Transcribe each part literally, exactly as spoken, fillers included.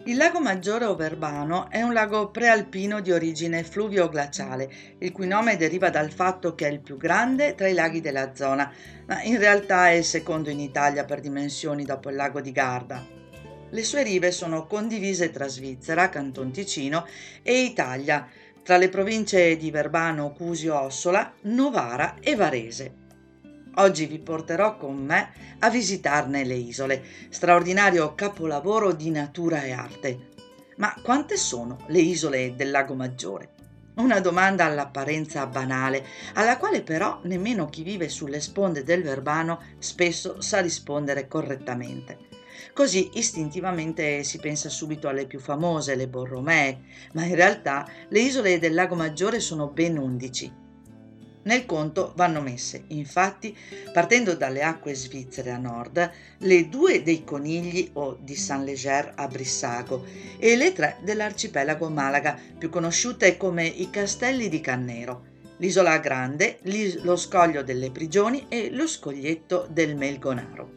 Il lago Maggiore o Verbano è un lago prealpino di origine fluvio-glaciale, il cui nome deriva dal fatto che è il più grande tra i laghi della zona, ma in realtà è il secondo in Italia per dimensioni dopo il lago di Garda. Le sue rive sono condivise tra Svizzera, Canton Ticino e Italia, tra le province di Verbano, Cusio, Ossola, Novara e Varese. Oggi vi porterò con me a visitarne le isole, straordinario capolavoro di natura e arte. Ma quante sono le isole del Lago Maggiore? Una domanda all'apparenza banale, alla quale però nemmeno chi vive sulle sponde del Verbano spesso sa rispondere correttamente. Così istintivamente si pensa subito alle più famose, le Borromee, ma in realtà le isole del Lago Maggiore sono ben undici. Nel conto vanno messe, infatti, partendo dalle acque svizzere a nord, le due dei Conigli o di Saint-Léger a Brissago e le tre dell'arcipelago Malaga, più conosciute come i Castelli di Cannero, l'Isola Grande, l'is- lo Scoglio delle Prigioni e lo Scoglietto del Melgonaro.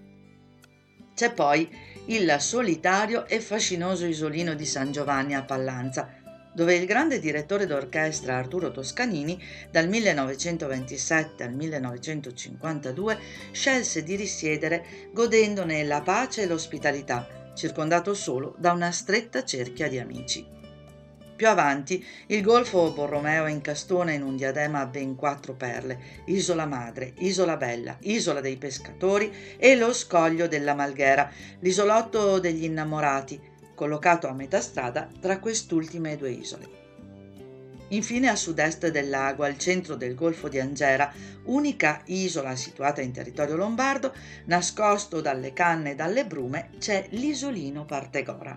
C'è poi il solitario e fascinoso isolino di San Giovanni a Pallanza, dove il grande direttore d'orchestra Arturo Toscanini dal millenovecentoventisette al millenovecentocinquantadue scelse di risiedere godendone la pace e l'ospitalità, circondato solo da una stretta cerchia di amici. Più avanti, il golfo Borromeo incastona in un diadema ben quattro perle: Isola Madre, Isola Bella, Isola dei Pescatori e lo Scoglio della Malghera, l'isolotto degli innamorati, collocato a metà strada tra quest'ultime due isole. Infine, a sud-est del lago, al centro del golfo di Angera, unica isola situata in territorio lombardo, nascosto dalle canne e dalle brume, c'è l'isolino Partegora.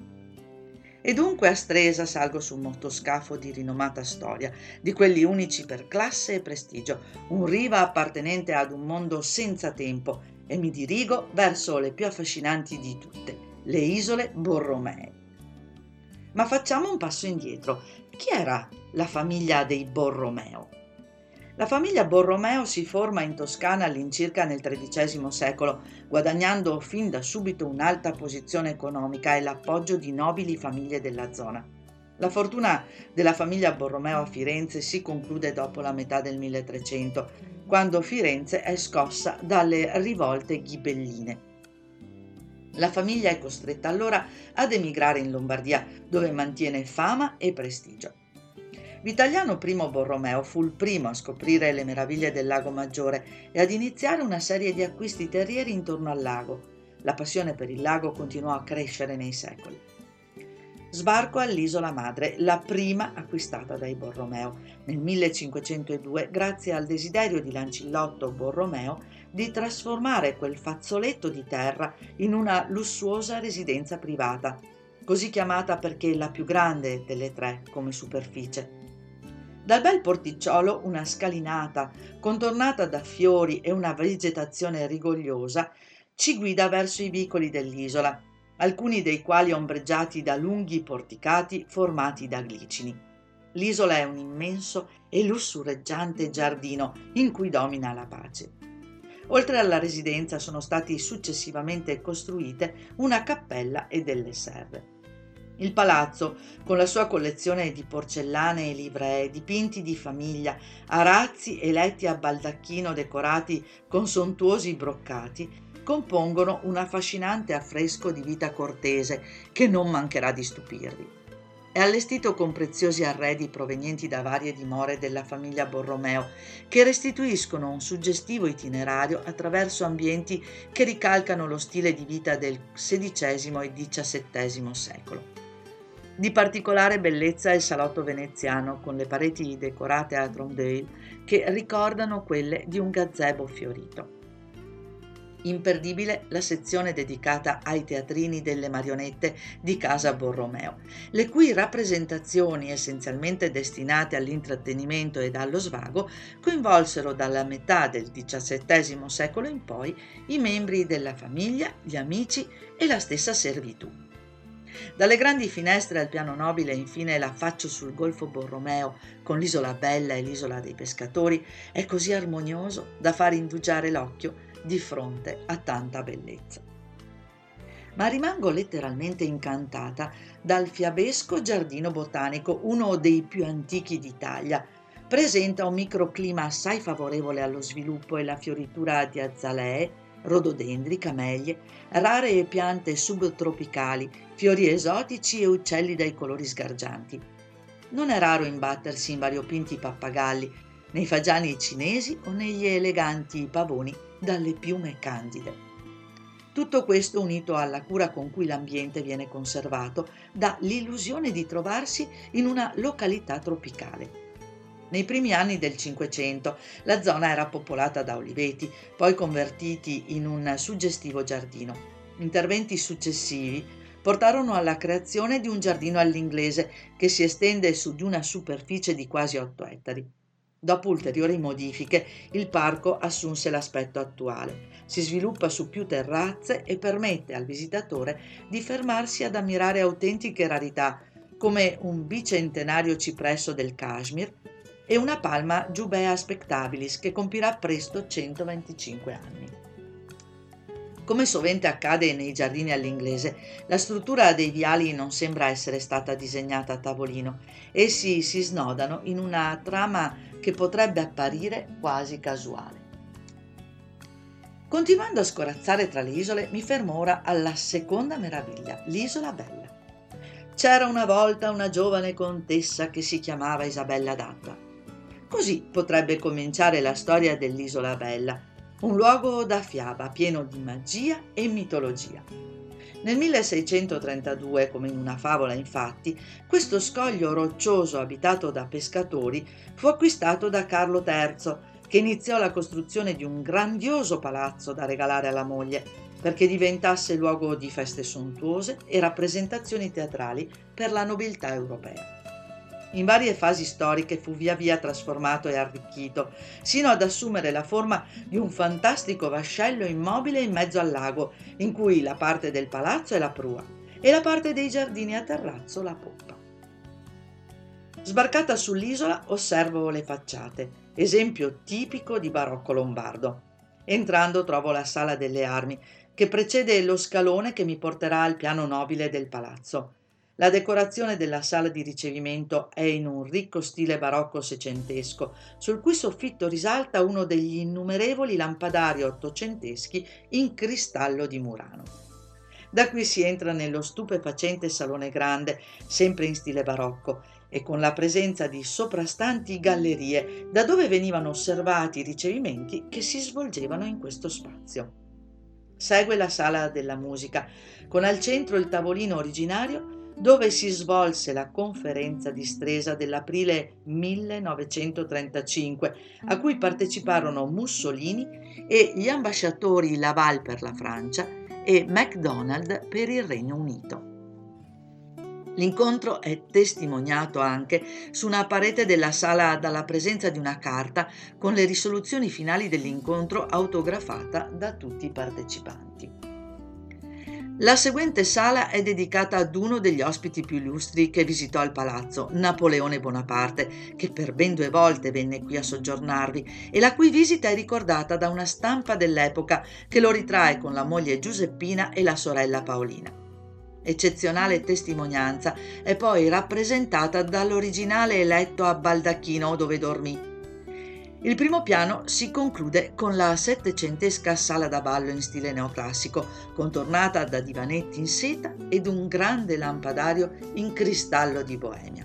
E dunque a Stresa salgo su un motoscafo di rinomata storia, di quelli unici per classe e prestigio, un riva appartenente ad un mondo senza tempo, e mi dirigo verso le più affascinanti di tutte, le isole Borromee. Ma facciamo un passo indietro. Chi era la famiglia dei Borromeo? La famiglia Borromeo si forma in Toscana all'incirca nel tredicesimo secolo, guadagnando fin da subito un'alta posizione economica e l'appoggio di nobili famiglie della zona. La fortuna della famiglia Borromeo a Firenze si conclude dopo la metà del milletrecento, quando Firenze è scossa dalle rivolte ghibelline. La famiglia è costretta allora ad emigrare in Lombardia, dove mantiene fama e prestigio. Vitaliano I Borromeo fu il primo a scoprire le meraviglie del Lago Maggiore e ad iniziare una serie di acquisti terrieri intorno al lago. La passione per il lago continuò a crescere nei secoli. Sbarco all'Isola Madre, la prima acquistata dai Borromeo, nel millecinquecentodue, grazie al desiderio di Lancillotto Borromeo di trasformare quel fazzoletto di terra in una lussuosa residenza privata, così chiamata perché la più grande delle tre come superficie. Dal bel porticciolo una scalinata, contornata da fiori e una vegetazione rigogliosa, ci guida verso i vicoli dell'isola, alcuni dei quali ombreggiati da lunghi porticati formati da glicini. L'isola è un immenso e lussureggiante giardino in cui domina la pace. Oltre alla residenza sono stati successivamente costruite una cappella e delle serre. Il palazzo, con la sua collezione di porcellane e livree, dipinti di famiglia, arazzi e letti a baldacchino decorati con sontuosi broccati, compongono un affascinante affresco di vita cortese che non mancherà di stupirvi. È allestito con preziosi arredi provenienti da varie dimore della famiglia Borromeo, che restituiscono un suggestivo itinerario attraverso ambienti che ricalcano lo stile di vita del sedicesimo e diciassettesimo secolo. Di particolare bellezza è il salotto veneziano, con le pareti decorate a rondelle che ricordano quelle di un gazebo fiorito. Imperdibile la sezione dedicata ai teatrini delle marionette di Casa Borromeo, le cui rappresentazioni, essenzialmente destinate all'intrattenimento ed allo svago, coinvolsero dalla metà del diciassettesimo secolo in poi i membri della famiglia, gli amici e la stessa servitù. Dalle grandi finestre al piano nobile, infine, l'affaccio sul golfo Borromeo con l'isola Bella e l'isola dei Pescatori è così armonioso da far indugiare l'occhio di fronte a tanta bellezza. ma rimango letteralmente incantata dal fiabesco giardino botanico, uno dei più antichi d'Italia. Presenta un microclima assai favorevole allo sviluppo e la fioritura di azalee, rododendri, camellie, rare piante subtropicali, fiori esotici e uccelli dai colori sgargianti. Non è raro imbattersi in variopinti pappagalli, nei fagiani cinesi o negli eleganti pavoni dalle piume candide. Tutto questo, unito alla cura con cui l'ambiente viene conservato, dà l'illusione di trovarsi in una località tropicale. Nei primi anni del Cinquecento la zona era popolata da oliveti, poi convertiti in un suggestivo giardino. Interventi successivi portarono alla creazione di un giardino all'inglese che si estende su di una superficie di quasi otto ettari. Dopo ulteriori modifiche, il parco assunse l'aspetto attuale. Si sviluppa su più terrazze e permette al visitatore di fermarsi ad ammirare autentiche rarità, come un bicentenario cipresso del Kashmir e una palma Jubea spectabilis che compirà presto centoventicinque anni. Come sovente accade nei giardini all'inglese, la struttura dei viali non sembra essere stata disegnata a tavolino. Essi si snodano in una trama che potrebbe apparire quasi casuale. Continuando a scorazzare tra le isole, mi fermo ora alla seconda meraviglia, l'Isola Bella. C'era una volta una giovane contessa che si chiamava Isabella d'Adda. Così potrebbe cominciare la storia dell'Isola Bella, un luogo da fiaba pieno di magia e mitologia. Nel milleseicentotrentadue, come in una favola infatti, questo scoglio roccioso abitato da pescatori fu acquistato da Carlo terzo, che iniziò la costruzione di un grandioso palazzo da regalare alla moglie, perché diventasse luogo di feste sontuose e rappresentazioni teatrali per la nobiltà europea. In varie fasi storiche fu via via trasformato e arricchito, sino ad assumere la forma di un fantastico vascello immobile in mezzo al lago, in cui la parte del palazzo è la prua e la parte dei giardini a terrazzo la poppa. Sbarcata sull'isola osservo le facciate, esempio tipico di barocco lombardo. Entrando trovo la sala delle armi, che precede lo scalone che mi porterà al piano nobile del palazzo. La decorazione della sala di ricevimento è in un ricco stile barocco seicentesco, sul cui soffitto risalta uno degli innumerevoli lampadari ottocenteschi in cristallo di Murano. Da qui si entra nello stupefacente salone grande, sempre in stile barocco, e con la presenza di soprastanti gallerie, da dove venivano osservati i ricevimenti che si svolgevano in questo spazio. Segue la sala della musica, con al centro il tavolino originario dove si svolse la conferenza di Stresa dell'aprile millenovecentotrentacinque, a cui parteciparono Mussolini e gli ambasciatori Laval per la Francia e MacDonald per il Regno Unito. L'incontro è testimoniato anche su una parete della sala dalla presenza di una carta con le risoluzioni finali dell'incontro autografata da tutti i partecipanti. La seguente sala è dedicata ad uno degli ospiti più illustri che visitò il palazzo, Napoleone Bonaparte, che per ben due volte venne qui a soggiornarvi e la cui visita è ricordata da una stampa dell'epoca che lo ritrae con la moglie Giuseppina e la sorella Paolina. Eccezionale testimonianza è poi rappresentata dall'originale letto a baldacchino dove dormì. Il primo piano si conclude con la settecentesca sala da ballo in stile neoclassico, contornata da divanetti in seta ed un grande lampadario in cristallo di Boemia.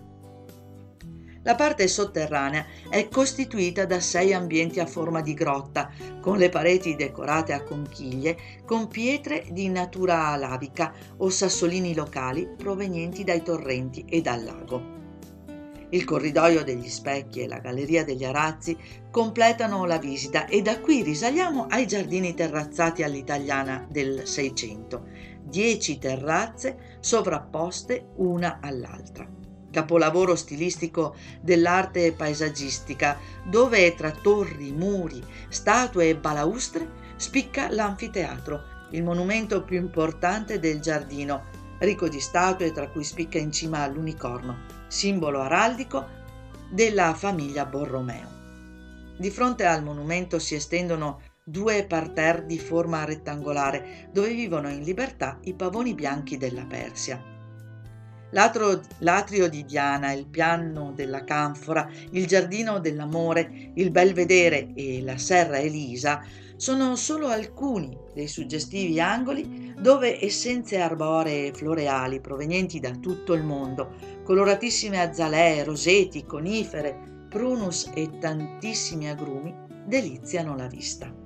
La parte sotterranea è costituita da sei ambienti a forma di grotta, con le pareti decorate a conchiglie, con pietre di natura lavica o sassolini locali provenienti dai torrenti e dal lago. Il corridoio degli specchi e la galleria degli arazzi completano la visita e da qui risaliamo ai giardini terrazzati all'italiana del Seicento, dieci terrazze sovrapposte una all'altra. Capolavoro stilistico dell'arte paesaggistica, dove tra torri, muri, statue e balaustre spicca l'anfiteatro, il monumento più importante del giardino, ricco di statue tra cui spicca in cima l'unicorno, simbolo araldico della famiglia Borromeo. Di fronte al monumento si estendono due parterre di forma rettangolare dove vivono in libertà i pavoni bianchi della Persia. L'atro, l'atrio di Diana, il piano della Canfora, il giardino dell'amore, il Belvedere e la Serra Elisa sono solo alcuni dei suggestivi angoli dove essenze arboree e floreali provenienti da tutto il mondo, coloratissime azalee, roseti, conifere, prunus e tantissimi agrumi deliziano la vista.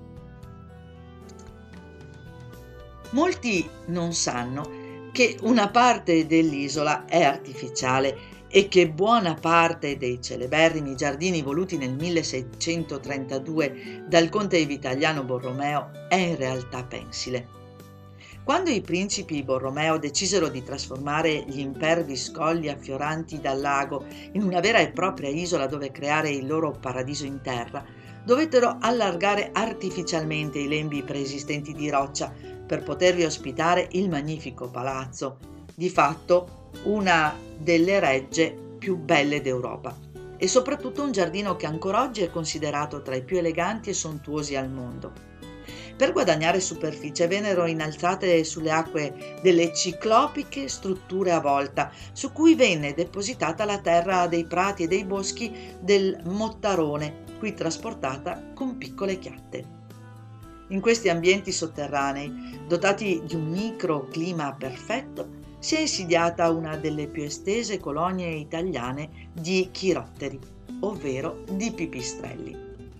Molti non sanno che una parte dell'isola è artificiale e che buona parte dei celeberrimi giardini voluti nel milleseicentotrentadue dal conte Vitaliano Borromeo è in realtà pensile. Quando i principi Borromeo decisero di trasformare gli impervi scogli affioranti dal lago in una vera e propria isola dove creare il loro paradiso in terra, dovettero allargare artificialmente i lembi preesistenti di roccia per potervi ospitare il magnifico palazzo, di fatto una delle regge più belle d'Europa, e soprattutto un giardino che ancora oggi è considerato tra i più eleganti e sontuosi al mondo. Per guadagnare superficie vennero innalzate sulle acque delle ciclopiche strutture a volta, su cui venne depositata la terra dei prati e dei boschi del Mottarone, qui trasportata con piccole chiatte. In questi ambienti sotterranei, dotati di un microclima perfetto, si è insediata una delle più estese colonie italiane di chirotteri, ovvero di pipistrelli.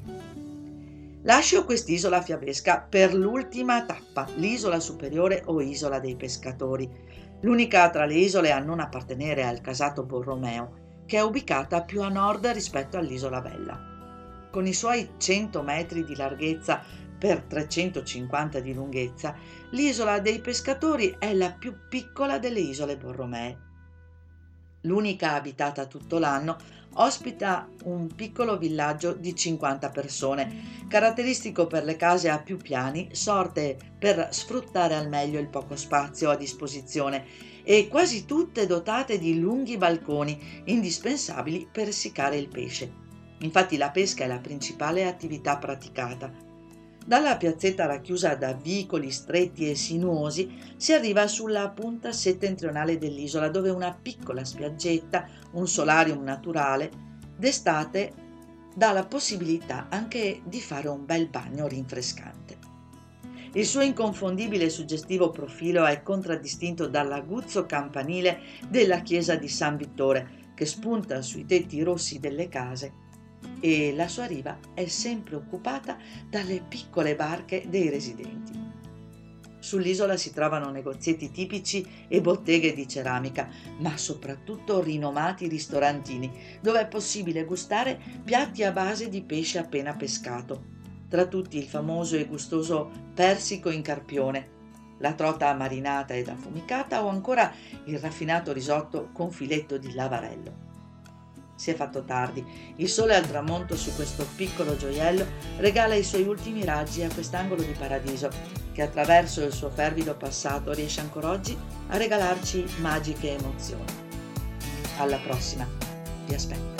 Lascio quest'isola fiabesca per l'ultima tappa, l'isola superiore o isola dei pescatori, l'unica tra le isole a non appartenere al casato Borromeo, che è ubicata più a nord rispetto all'isola Bella. Con i suoi cento metri di larghezza per trecentocinquanta di lunghezza, l'isola dei pescatori è la più piccola delle isole Borromee. L'unica abitata tutto l'anno, ospita un piccolo villaggio di cinquanta persone, caratteristico per le case a più piani, sorte per sfruttare al meglio il poco spazio a disposizione, e quasi tutte dotate di lunghi balconi, indispensabili per essiccare il pesce. Infatti la pesca è la principale attività praticata. Dalla piazzetta racchiusa da vicoli stretti e sinuosi si arriva sulla punta settentrionale dell'isola, dove una piccola spiaggetta, un solarium naturale, d'estate dà la possibilità anche di fare un bel bagno rinfrescante. Il suo inconfondibile e suggestivo profilo è contraddistinto dall'aguzzo campanile della chiesa di San Vittore, che spunta sui tetti rossi delle case, e la sua riva è sempre occupata dalle piccole barche dei residenti. Sull'isola si trovano negozietti tipici e botteghe di ceramica, ma soprattutto rinomati ristorantini, dove è possibile gustare piatti a base di pesce appena pescato, tra tutti il famoso e gustoso persico in carpione, la trota marinata ed affumicata o ancora il raffinato risotto con filetto di lavarello. Si è fatto tardi, il sole al tramonto su questo piccolo gioiello regala i suoi ultimi raggi a quest'angolo di paradiso, che attraverso il suo fervido passato riesce ancora oggi a regalarci magiche emozioni. Alla prossima, vi aspetto.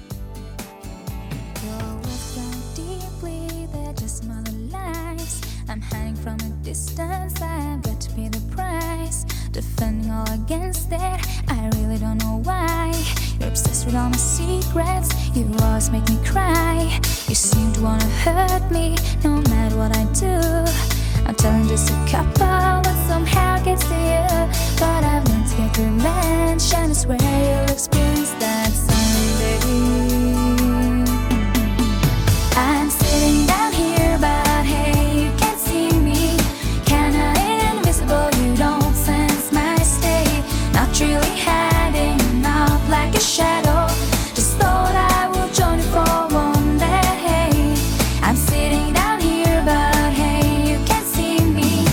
I'm hiding from a distance, I've got to pay the price. Defending all against it, I really don't know why. You're obsessed with all my secrets, you always make me cry. You seem to wanna hurt me, no matter what I do. I'm telling just a couple, but somehow it gets to you. But I've learned to get revenge, and I swear you'll experience that someday. I'm sitting down here, but hey, you can't see me. Kinda invisible, you don't sense my state. Not really hiding out like a shadow. Just thought I would join you for one day. I'm sitting down here, but hey, you can't see me.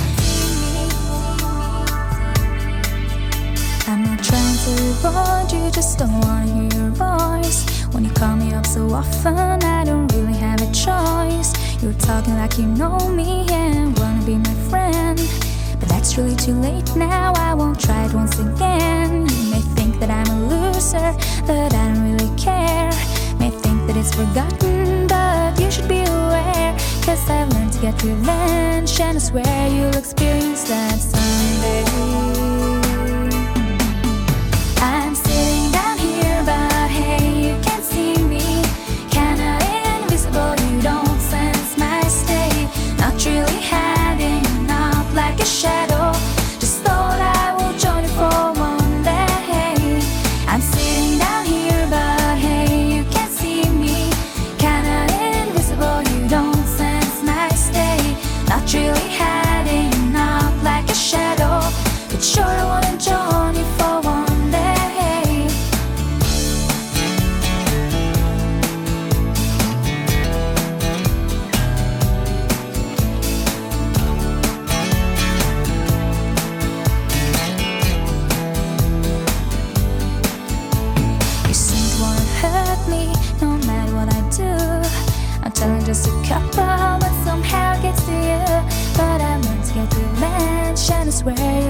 I'm not trying to avoid you, just don't wanna hear your voice. When you call me up so often, I don't really have a choice. You're talking like you know me and wanna be my friend, but that's really too late now, I won't try it once again. You may think that I'm a loser, but I don't really care. May think that it's forgotten, but you should be aware 'cause I've learned to get revenge, and I swear you'll experience that someday. I'm sitting down here, but hey, you can't see me. Kinda invisible, you don't sense my state. Not really hiding up like a shadow. Just thought I will join you for one day. I'm sitting down here, but hey, you can't see me. Kinda invisible, you don't sense my state. Not really hiding up like a shadow, but sure I wanna join you for one day. You seem to wanna hurt me, no matter what I do. I'm telling just a couple, but somehow gets to you. But I learned to get revenge, and I swear